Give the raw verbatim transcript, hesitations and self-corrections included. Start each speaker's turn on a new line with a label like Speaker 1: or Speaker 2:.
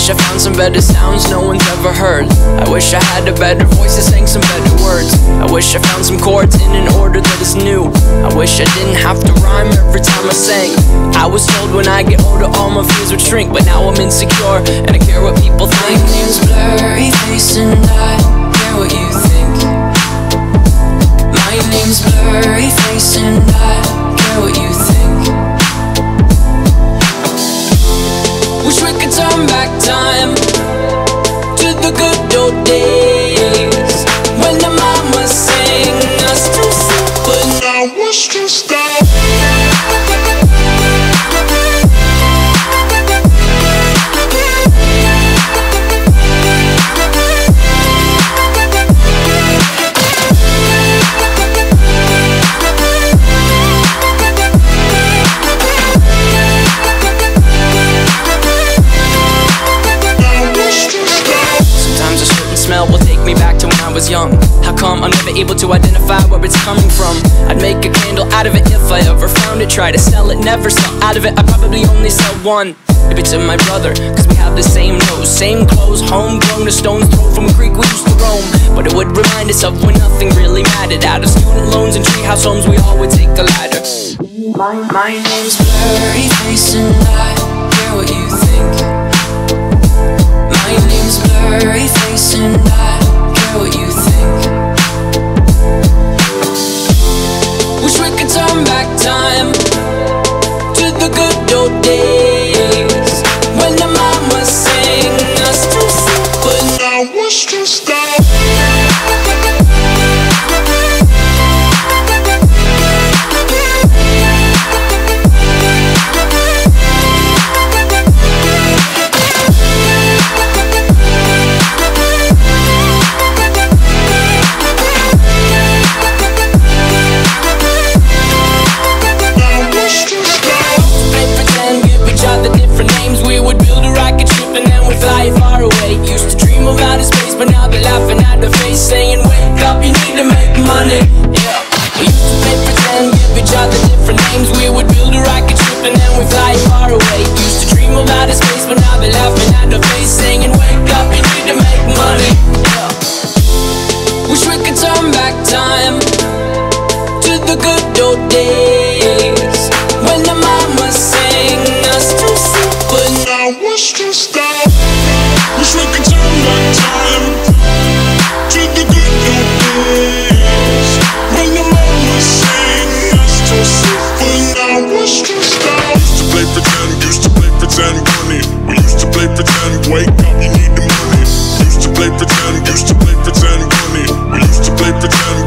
Speaker 1: wish I found some better sounds no one's ever heard. I wish I had a better voice that sang some better words. I wish I found some chords in an order that is new. I wish I didn't have to rhyme every time I sang. I was told when I get older all my fears would shrink, but now I'm insecure and I care what people think.
Speaker 2: My name's Blurryface and I care what you think. My name's Blurryface and I care what you think. Wish we could turn back time to the good old days when the mama sang us to sleep, but now we're stressed out.
Speaker 1: Smell will take me back to when I was young. How come I'm never able to identify where it's coming from? I'd make a candle out of it if I ever found it. Try to sell it, never sell out of it. I probably only sell one. Maybe to my brother, cause we have the same nose, same clothes, homegrown, a stone's throw from a creek we used to roam. But it would remind us of when nothing really mattered. Out of student loans and treehouse homes, we all would take the ladder.
Speaker 2: My, my name's Blurryface and I care what you think. My name's Blurryface and I care what you think. Wish we could turn back time to the good old days when the mama sang us to sleep, but now we're stressed out. Far away, used to dream of outer space, but now they're laughing at the face, saying, wake up, you need to make money. Yeah, we used to play pretend, give each other different names. We would build a rocket ship and then we fly far away. Used to dream of outer space, but now they're laughing at the face, saying, wake up, you need to make money. Yeah. Wish we could turn back time to the good old days when the mama sang us to sleep, but now we're stressed out.
Speaker 3: Wish we could turn back time to the good old days when the mama sang us to sleep, but now we're stressed out. Used to play pretend, used to play pretend, bunny. We used to play pretend, wake up, you need the money. Used to play pretend, used to play pretend, bunny. We used to play pretend,